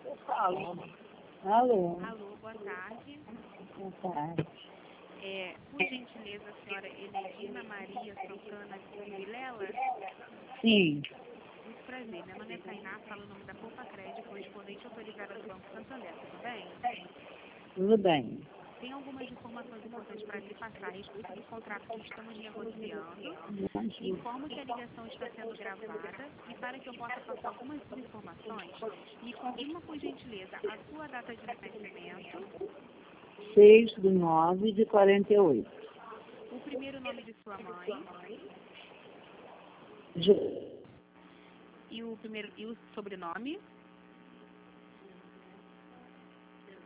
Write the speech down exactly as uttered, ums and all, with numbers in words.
Alô? Alô, Alô, boa tarde. boa tarde. É, por gentileza, a senhora Elegina Maria Santana de Vilela? Sim, Muito prazer. Meu nome é Tainá, falo o nome da Poupa Crédito, correspondente autorizada do Banco Santander, tudo bem? tudo bem. Tem algumas informações importantes para lhe passar a respeito do contrato que estamos negociando. Informo que a ligação está sendo gravada e para que eu possa passar algumas informações, me confirma, por gentileza, a sua data de nascimento, seis de nove de quarenta e oito. o primeiro nome de sua mãe Jo- e o, primeiro, e o sobrenome.